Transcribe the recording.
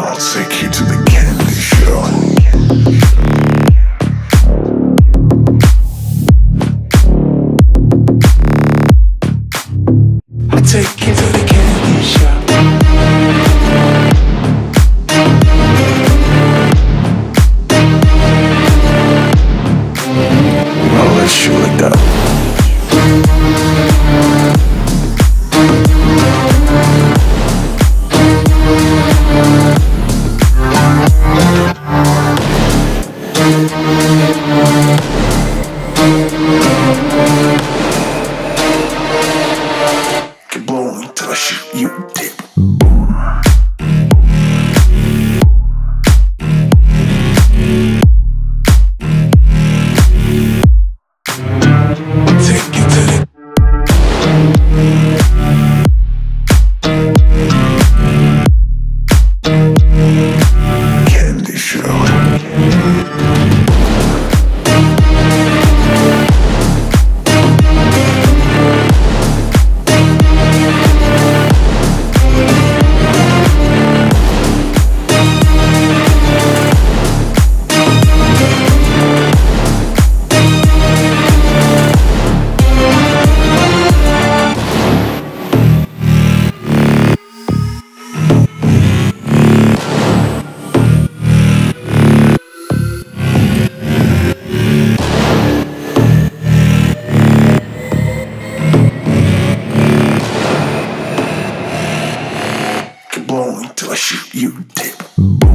I'll take you to the candy show. I'll take you to the candy show. I'll let you like that. Keep blowing till I shoot you dip. Take you to the candy show. Keep blowing till I shoot you dip.